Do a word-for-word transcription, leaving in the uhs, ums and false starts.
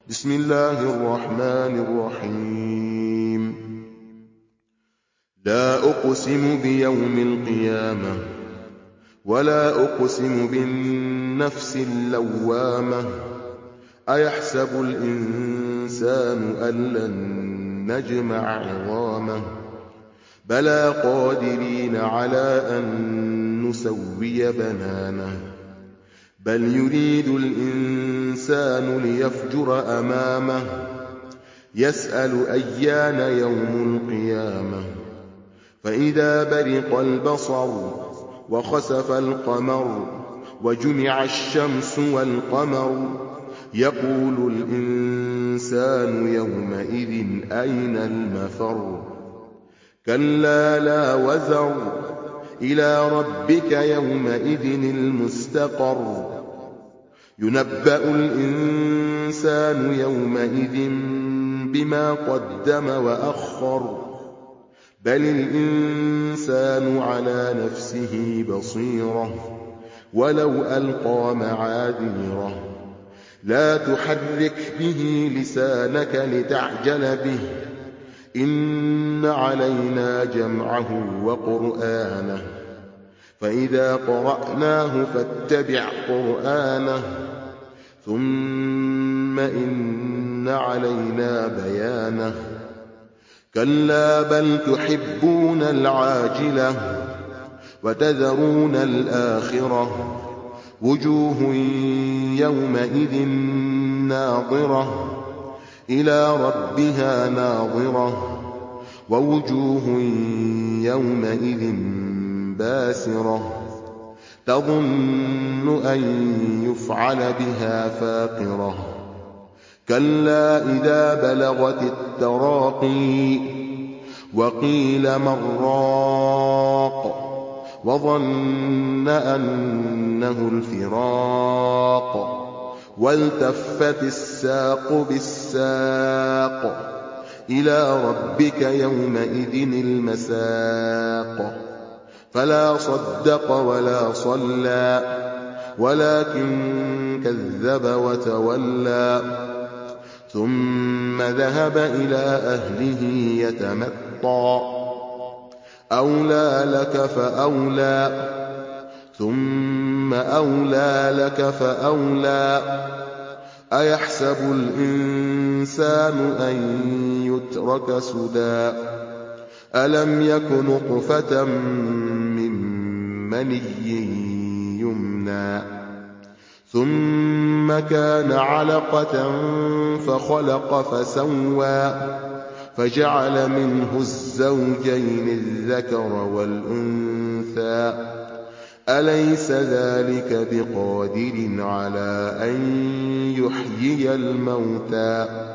بسم الله الرحمن الرحيم لا أقسم بيوم القيامة ولا أقسم بالنفس اللوامة أيحسب الإنسان أن لن نجمع عظامه بلى قادرين على أن نسوي بنانه بل يريد الإنسان ليفجر أمامه يسأل أيان يوم القيامة فإذا برق البصر وخسف القمر وجمع الشمس والقمر يقول الإنسان يومئذ أين المفر كلا لا وزر إلى ربك يومئذ المستقر ينبأ الإنسان يومئذ بما قدم وأخر بل الإنسان على نفسه بصيرة ولو ألقى معاذيره لا تحرك به لسانك لتعجل به إن علينا جمعه وقرآنه فإذا قرأناه فاتبع قرآنه ثم إن علينا بيانه كلا بل تحبون العاجلة وتذرون الآخرة وجوه يومئذ ناظرة إلى ربها ناظرة ووجوه يومئذ باسرة تظن أن يفعل بها فاقرة كلا إذا بلغت التراقي وقيل من راق وظن أنه الفراق والتفت الساق بالساق إلى ربك يومئذ المساق فلا صدق ولا صلى ولكن كذب وتولى ثم ذهب إلى أهله يتمطى أولى لك فأولى ثم أولى لك فأولى أيحسب الإنسان أن يترك سدى ألم يك نطفة من مني يمنى ثم كان علقة فخلق فسوى فجعل منه الزوجين الذكر والأنثى أليس ذلك بقادر على أن يحيي الموتى